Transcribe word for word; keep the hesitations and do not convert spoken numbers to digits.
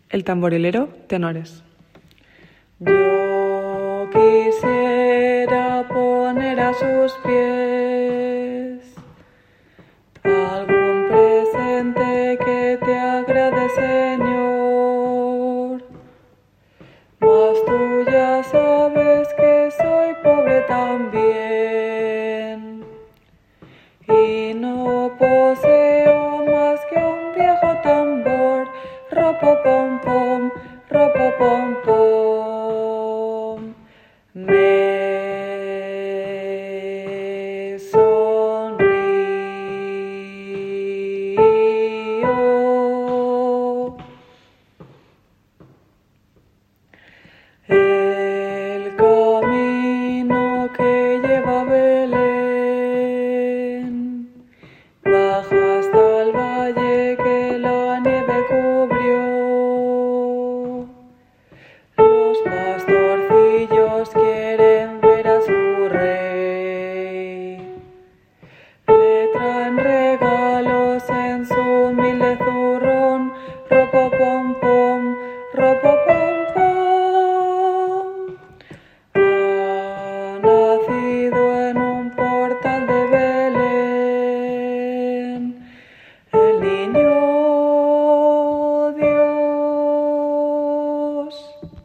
El tamborilero, tenores. Yo quisiera poner a sus pies algún presente que te agrade, Señor, mas tú ya sabes que soy pobre también y no poseo más que un viejo tambor, ropopom pom, ropopom pom. Me sonrío. El camino que lleva a Belén baja hasta el valle que la nieve cubrió. Los pastorcillos quieren ver a su rey. Le traen regalos en su humilde zurrón. Ropopom pom, ropopom.